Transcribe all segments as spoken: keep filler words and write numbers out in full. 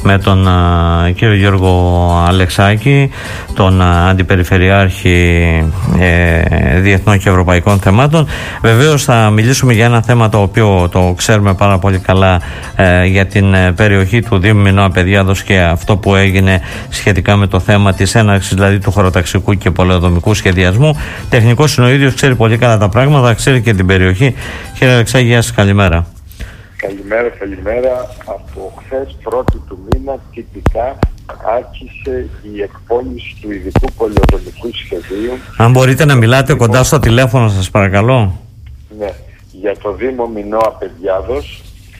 με τον α, κύριο Γιώργο Αλεξάκη, τον α, Αντιπεριφερειάρχη ε, Διεθνών και Ευρωπαϊκών Θεμάτων. Βεβαίως θα μιλήσουμε για ένα θέμα το οποίο το ξέρουμε πάρα πολύ καλά ε, για την ε, περιοχή του Δήμου Μινώα Παιδιάδος και αυτό που έγινε σχετικά με το θέμα της έναρξης δηλαδή του χωροταξικού και πολεοδομικού σχεδιασμού. Τεχνικός είναι ο ίδιος, ξέρει πολύ καλά τα πράγματα, ξέρει και την περιοχή. Κύριε Αλεξάκη, γεια σας, καλημέρα. Καλημέρα, καλημέρα. Από χθες πρώτη του μήνα τυπικά άρχισε η εκπόνηση του ειδικού πολεοδομικού σχεδίου. Αν μπορείτε να μιλάτε λοιπόν, κοντά στο τηλέφωνο σας παρακαλώ. Ναι, για το Δήμο Μινώα Παιδιάδος,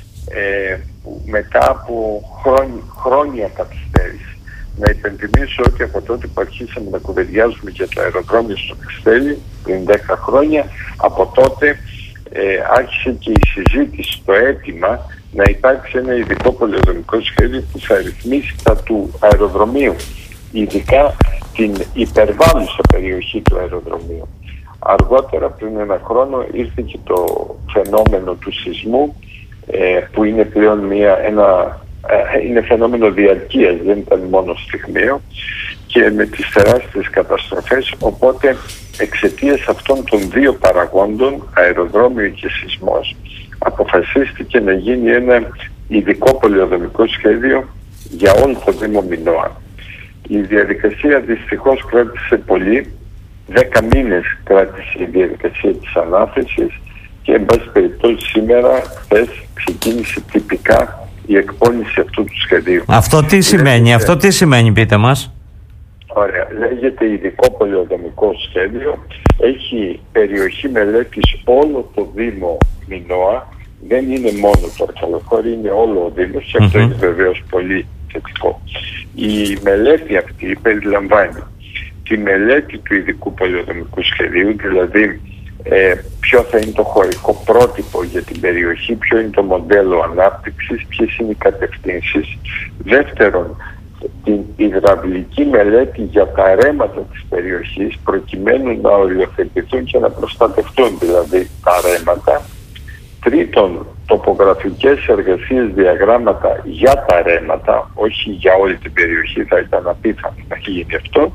ε, που μετά από χρόνια, χρόνια καθυστέρηση. Να υπενθυμίσω ότι από τότε που αρχίσαμε να κουβεντιάζουμε για το αεροδρόμιο στο Κριστέλι πριν δέκα χρόνια, από τότε ε, άρχισε και η συζήτηση, το αίτημα να υπάρξει ένα ειδικό πολεοδομικό σχέδιο που θα ρυθμίσει τα του αεροδρομίου, ειδικά την υπερβάλλουσα περιοχή του αεροδρομίου. Αργότερα, πριν ένα χρόνο, ήρθε και το φαινόμενο του σεισμού, ε, που είναι πλέον μια, ένα, ε, είναι φαινόμενο διαρκείας, δεν ήταν μόνο στιγμίο, και με τις τεράστιες καταστροφές. Οπότε, εξαιτίας αυτών των δύο παραγόντων, αεροδρόμιο και σεισμός, αποφασίστηκε να γίνει ένα ειδικό πολεοδομικό σχέδιο για όλο το Δήμο Μινώα. Η διαδικασία δυστυχώς κράτησε πολύ. Δέκα μήνες κράτησε η διαδικασία της ανάθεσης και εν πάση περιπτώσει σήμερα, χθες, ξεκίνησε τυπικά η εκπόνηση αυτού του σχεδίου. Αυτό τι σημαίνει, λέγεται, αυτό τι σημαίνει, πείτε μας. Ωραία, λέγεται ειδικό πολεοδομικό σχέδιο. Έχει περιοχή μελέτης όλο το Δήμο Μινώα. Δεν είναι μόνο το Αρκαλοχώρι, είναι όλο ο Δήμος και αυτό mm-hmm. είναι βεβαίως πολύ θετικό. Η μελέτη αυτή περιλαμβάνει τη μελέτη του ειδικού πολεοδομικού σχεδίου, δηλαδή ε, ποιο θα είναι το χωρικό πρότυπο για την περιοχή, ποιο είναι το μοντέλο ανάπτυξης, ποιες είναι οι κατευθύνσεις. Δεύτερον, την υδραυλική μελέτη για τα ρέματα της περιοχής, προκειμένου να οριοθετηθούν και να προστατευτούν δηλαδή τα ρέματα. Τρίτον, τοπογραφικές εργασίες, διαγράμματα για τα ρέματα, όχι για όλη την περιοχή, θα ήταν απίθανο να γίνει αυτό.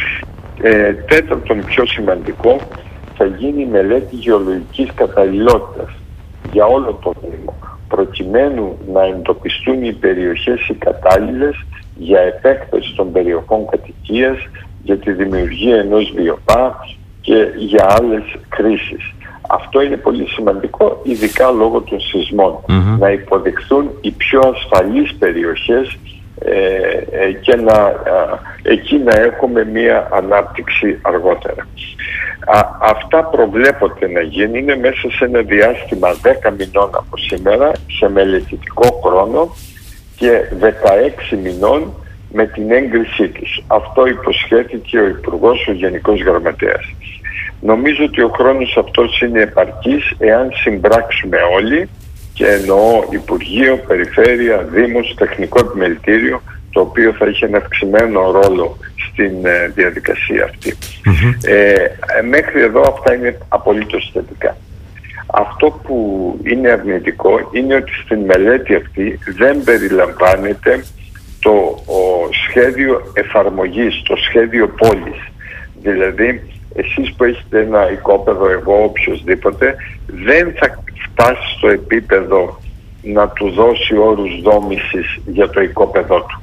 Ε, τέταρτον, πιο σημαντικό, θα γίνει μελέτη γεωλογικής καταλληλότητας για όλο το Δήμο, προκειμένου να εντοπιστούν οι περιοχές οι κατάλληλες για επέκταση των περιοχών κατοικίας, για τη δημιουργία ενός βιοπά και για άλλες κρίσεις. Αυτό είναι πολύ σημαντικό, ειδικά λόγω των σεισμών. Mm-hmm. Να υποδειχθούν οι πιο ασφαλείς περιοχές ε, ε, και να, ε, εκεί να έχουμε μία ανάπτυξη αργότερα. Α, αυτά προβλέπονται να γίνει είναι μέσα σε ένα διάστημα δέκα μηνών από σήμερα, σε μελετητικό χρόνο, και δεκαέξι μηνών με την έγκρισή τους. Αυτό υποσχέθηκε ο Υπουργός, ο Γενικός Γραμματέας. Νομίζω ότι ο χρόνος αυτός είναι επαρκής εάν συμπράξουμε όλοι, και εννοώ Υπουργείο, Περιφέρεια, Δήμος, Τεχνικό Επιμελητήριο, το οποίο θα έχει ένα αυξημένο ρόλο στην ε, διαδικασία αυτή. Mm-hmm. Ε, μέχρι εδώ αυτά είναι απολύτως θετικά. Αυτό που είναι αρνητικό είναι ότι στην μελέτη αυτή δεν περιλαμβάνεται το ο, σχέδιο εφαρμογής, το σχέδιο πόλης. Δηλαδή, εσείς που έχετε ένα οικόπεδο, εγώ οποιοσδήποτε, δεν θα φτάσει στο επίπεδο να του δώσει όρους δόμησης για το οικόπεδό του.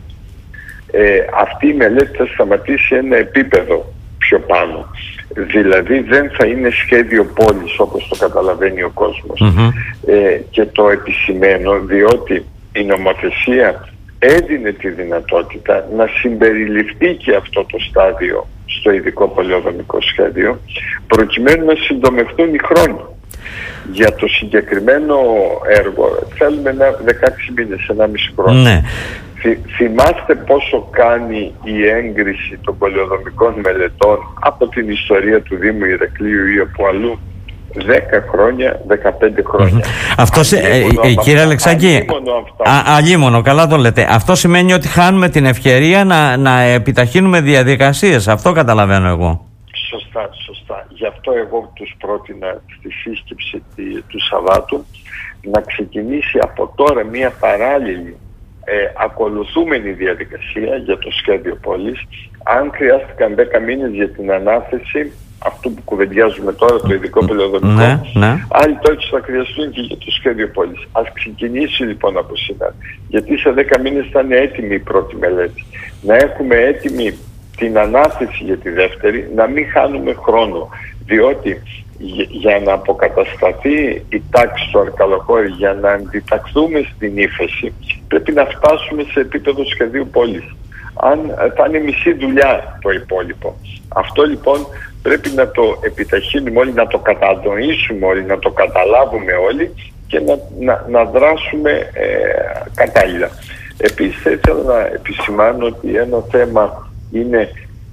Ε, αυτή η μελέτη θα σταματήσει ένα επίπεδο πιο πάνω. Δηλαδή δεν θα είναι σχέδιο πόλης όπως το καταλαβαίνει ο κόσμος. Mm-hmm. Ε, και το επισημαίνω διότι η νομοθεσία έδινε τη δυνατότητα να συμπεριληφθεί και αυτό το στάδιο στο ειδικό πολεοδομικό σχέδιο, προκειμένου να συντομευτούν οι χρόνοι. Για το συγκεκριμένο έργο θέλουμε ένα δεκαέξι μήνες, ενάμιση χρόνο. Ναι. Θυμάστε πόσο κάνει η έγκριση των πολεοδομικών μελετών από την ιστορία του Δήμου Ηρακλείου ή από αλλού? δέκα χρόνια, δεκαπέντε χρόνια. Mm-hmm. Αυτό, ε, ε, κύριε Αλεξάκη, αλίμονο, καλά το λέτε. Αυτό σημαίνει ότι χάνουμε την ευκαιρία να, να επιταχύνουμε διαδικασίες. Αυτό καταλαβαίνω εγώ. Σωστά, σωστά. Γι' αυτό εγώ τους πρότεινα στη σύσκεψη του Σαββάτου να ξεκινήσει από τώρα μια παράλληλη ε, ακολουθούμενη διαδικασία για το σχέδιο πόλης. Αν χρειάστηκαν δέκα μήνες για την ανάθεση αυτού που κουβεντιάζουμε τώρα, το ειδικό πολεοδομικό, ναι, ναι. άλλοι τότε θα χρειαστούν και για το σχέδιο πόλης. Ας ξεκινήσει λοιπόν από σήμερα, γιατί σε δέκα μήνες θα είναι έτοιμη η πρώτη μελέτη. Να έχουμε έτοιμη την ανάθεση για τη δεύτερη, να μην χάνουμε χρόνο, διότι για να αποκατασταθεί η τάξη στο Αρκαλοχώρι, για να αντιταχθούμε στην ύφεση, πρέπει να φτάσουμε σε επίπεδο σχεδίου πόλης. Αν θα είναι μισή δουλειά το υπόλοιπο. Αυτό λοιπόν πρέπει να το επιταχύνουμε όλοι, να το κατανοήσουμε όλοι, να το καταλάβουμε όλοι και να, να, να δράσουμε ε, κατάλληλα. Επίσης θα ήθελα να επισημάνω ότι ένα θέμα είναι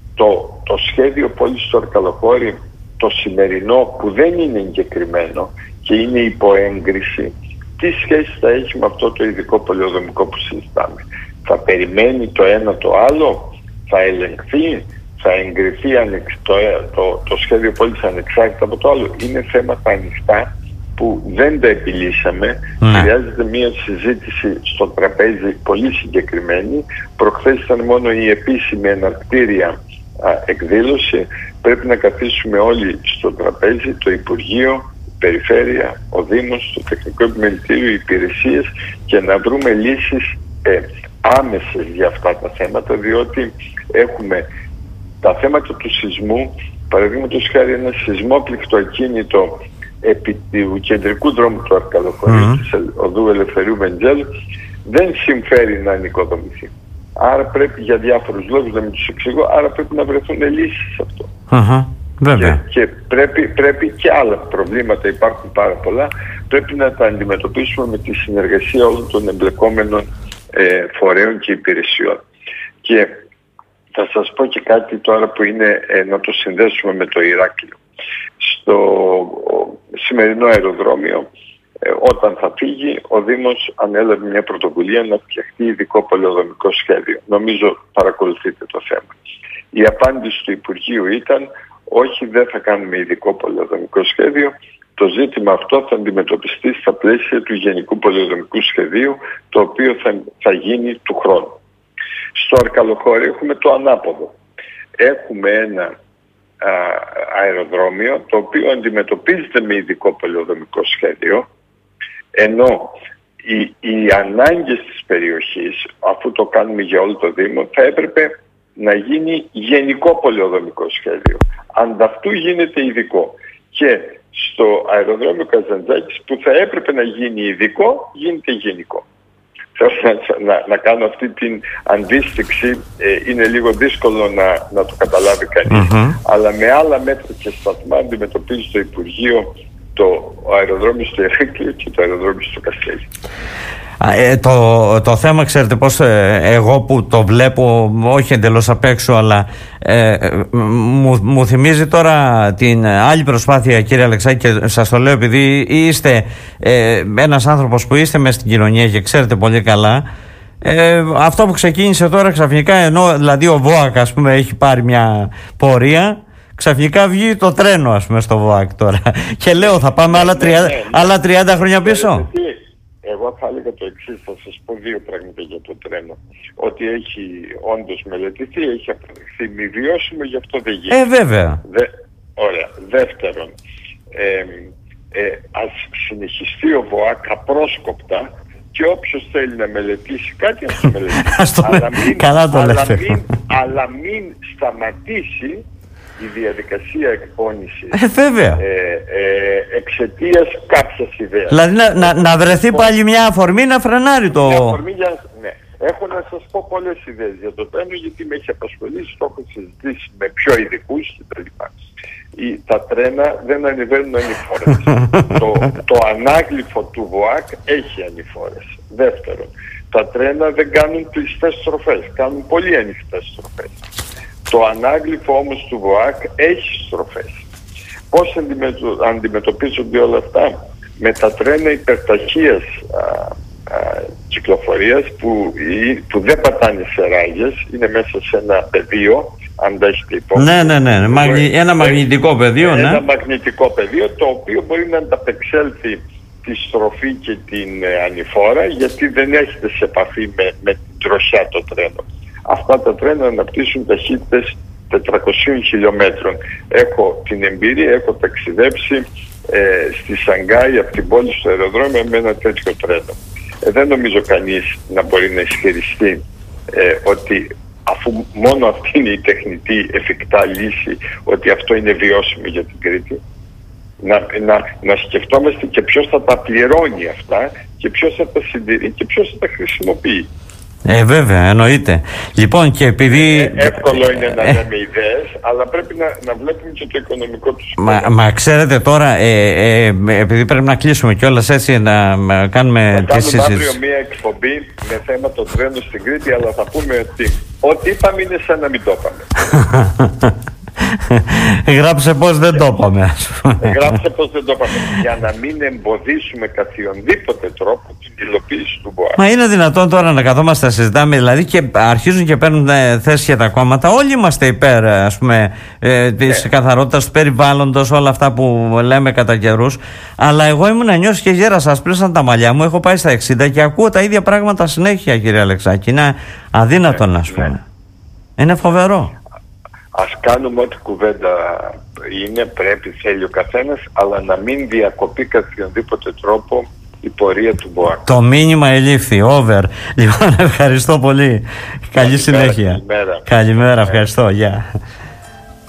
το, το σχέδιο πόλης στο Αρκαλοχώρι, το σημερινό, που δεν είναι εγκεκριμένο και είναι υποέγκριση. Τι σχέση θα έχει με αυτό το ειδικό πολεοδομικό που συζητάμε? Θα περιμένει το ένα το άλλο, θα ελεγχθεί, θα εγκριθεί το, το, το σχέδιο πόλης ανεξάρτητα από το άλλο? Είναι θέματα ανοιχτά που δεν τα επιλύσαμε. Mm. Χρειάζεται μια συζήτηση στο τραπέζι πολύ συγκεκριμένη. Προχθές ήταν μόνο η επίσημη εναρκτήρια α, εκδήλωση. Πρέπει να καθίσουμε όλοι στο τραπέζι, το Υπουργείο, η Περιφέρεια, ο Δήμος, το Τεχνικό Επιμελητήριο, οι υπηρεσίες, και να βρούμε λύσεις ε, άμεσες για αυτά τα θέματα, διότι έχουμε τα θέματα του σεισμού. Παραδείγματος χάρη, ένα σεισμόπληκτο ακίνητο επί του κεντρικού δρόμου του Αρκαλοχωρίου, mm. της οδού Ελευθερίου Βεντζέλου, δεν συμφέρει να νοικοδομηθεί. Άρα πρέπει, για διάφορους λόγους, να μην τους εξηγώ, άρα πρέπει να βρεθούν λύσεις σε αυτό. Uh-huh. Βέβαια. Και, και πρέπει, πρέπει και άλλα προβλήματα, υπάρχουν πάρα πολλά, πρέπει να τα αντιμετωπίσουμε με τη συνεργασία όλων των εμπλεκόμενων ε, φορέων και υπηρεσιών. Και θα σας πω και κάτι τώρα που είναι ε, να το συνδέσουμε με το Ηράκλειο. Στο σημερινό αεροδρόμιο, ε, όταν θα φύγει, ο Δήμος ανέλαβε μια πρωτοβουλία να φτιαχτεί ειδικό πολεοδομικό σχέδιο. Νομίζω παρακολουθείτε το θέμα. Η απάντηση του Υπουργείου ήταν: όχι, δεν θα κάνουμε ειδικό πολεοδομικό σχέδιο. Το ζήτημα αυτό θα αντιμετωπιστεί στα πλαίσια του Γενικού Πολεοδομικού Σχεδίου, το οποίο θα, θα γίνει του χρόνου. Στο Αρκαλοχώρι έχουμε το ανάποδο. Έχουμε ένα α, αεροδρόμιο το οποίο αντιμετωπίζεται με ειδικό πολεοδομικό σχέδιο, ενώ οι, οι ανάγκες της περιοχής, αφού το κάνουμε για όλο το Δήμο, θα έπρεπε να γίνει γενικό πολεοδομικό σχέδιο. Ανταυτού γίνεται ειδικό. Και στο αεροδρόμιο Καζαντζάκης, που θα έπρεπε να γίνει ειδικό, γίνεται γενικό. Θέλω να, να, να κάνω αυτή την αντίστοιξη, ε, είναι λίγο δύσκολο να, να το καταλάβει κανείς, mm-hmm. αλλά με άλλα μέτρα και σταθμά αντιμετωπίζει το Υπουργείο το αεροδρόμιο στο Ηράκλειο και το αεροδρόμιο στο Καστέλι. Ε, το, το θέμα, ξέρετε πώς, ε, εγώ που το βλέπω όχι εντελώς απ' έξω, αλλά ε, μου, μου θυμίζει τώρα την άλλη προσπάθεια, κύριε Αλεξάκη, και σας το λέω επειδή είστε ε, ένας άνθρωπος που είστε μες στην κοινωνία και ξέρετε πολύ καλά, ε, αυτό που ξεκίνησε τώρα ξαφνικά, ενώ δηλαδή ο ΒΟΑΚ, ας πούμε, έχει πάρει μια πορεία, ξαφνικά βγει το τρένο, ας πούμε, στο ΒΟΑΚ τώρα και λέω θα πάμε άλλα τριάντα, άλλα τριάντα χρόνια πίσω. Εγώ θα έλεγα το εξής, θα σας πω δύο πράγματα για το τρένο. Ότι έχει όντως μελετηθεί, έχει αποδειχθεί μη βιώσιμο, γι' αυτό δεν γίνεται. Ε, βέβαια. Δε, ωραία. Δεύτερον, ε, ε, ας συνεχιστεί ο ΒΟΑΚ απρόσκοπτα και όποιος θέλει να μελετήσει κάτι, ας το μελετήσει. αλλά, μην, Καλά το αλλά, λέτε. μην, αλλά μην σταματήσει η διαδικασία εκπόνησης ε, βέβαια. Ε, ε, εξαιτίας κάποιας ιδέας. Δηλαδή να, να, να βρεθεί πάλι μια αφορμή να φρενάρει το... Μια αφορμή για... ναι. Έχω να σας πω πολλές ιδέες για το τρένο, γιατί με έχει απασχολήσει, το έχω συζητήσει με πιο ειδικούς κτλ. Τα τρένα δεν ανεβαίνουν ανηφόρες. το, το ανάγλυφο του ΒΟΑΚ έχει ανηφόρες. Δεύτερον, τα τρένα δεν κάνουν κλειστές στροφές, κάνουν πολύ ανοιχτές στροφές. Το ανάγλυφο όμως του ΒΟΑΚ έχει στροφές. Πώς αντιμετω... αντιμετωπίζονται όλα αυτά? Με τα τρένα υπερταχείας α, α, κυκλοφορίας που, που δεν πατάνε σε ράγες, είναι μέσα σε ένα πεδίο, αν τα έχετε υπόψη. Ναι, ναι, ναι. ναι. Μαγνη... Ένα μαγνητικό πεδίο, ένα ναι. Ένα μαγνητικό πεδίο, το οποίο μπορεί να ανταπεξέλθει τη στροφή και την ανηφόρα, γιατί δεν έχετε σε επαφή με, με την τροχιά το τρένο. Αυτά τα τρένα αναπτύσσουν ταχύτητες τετρακοσίων χιλιόμετρων. Έχω την εμπειρία, έχω ταξιδέψει ε, στη Σανγκάη από την πόλη στο αεροδρόμιο με ένα τέτοιο τρένο. Ε, δεν νομίζω κανείς να μπορεί να ισχυριστεί ε, ότι αφού μόνο αυτή είναι η τεχνητή εφικτά λύση, ότι αυτό είναι βιώσιμο για την Κρήτη. Να, να, να σκεφτόμαστε και ποιος θα τα πληρώνει αυτά και ποιος θα τα συντηρεί και ποιος θα τα χρησιμοποιεί. Ε, βέβαια, εννοείται. Λοιπόν, και επειδή... Ε, εύκολο είναι να λέμε ιδέες, αλλά πρέπει να, να βλέπουμε και το οικονομικό τους. Μα, μα ξέρετε τώρα, ε, ε, επειδή πρέπει να κλείσουμε κιόλας έτσι, να κάνουμε τη συζήτηση. Θα κάνουμε αύριο μία εκπομπή με θέμα το τρένο στην Κρήτη, αλλά θα πούμε ότι ό,τι είπαμε είναι σαν να μην το είπαμε. Γράψε πως δεν το είπαμε, ας πούμε. Γράψε πως δεν το είπαμε. Για να μην εμποδίσουμε καθιονδήποτε τρόπο την υλοποίηση του ΜΠΟΑ. Μα είναι δυνατόν τώρα να καθόμαστε να συζητάμε, δηλαδή, και αρχίζουν και παίρνουν θέση για τα κόμματα. Όλοι είμαστε υπέρ, ας πούμε, ε, της ναι. καθαρότητας του περιβάλλοντος, όλα αυτά που λέμε κατά καιρούς. Αλλά εγώ ήμουν νιώσει και γέρασα, σπλήσαν τα μαλλιά μου. Έχω πάει στα εξήντα και ακούω τα ίδια πράγματα συνέχεια, κύριε Αλεξάκη. Είναι αδύνατον, ναι, ας πούμε. Ναι. Είναι φοβερό. Ας κάνουμε ό,τι κουβέντα είναι, πρέπει, θέλει ο καθένας, αλλά να μην διακοπεί καθιονδήποτε τρόπο η πορεία του ΜΠΟΑ. Το μήνυμα ελήφθη, over. Λοιπόν, ευχαριστώ πολύ. Καλή συνέχεια. Καλημέρα. Καλημέρα, ευχαριστώ. Γεια. Yeah.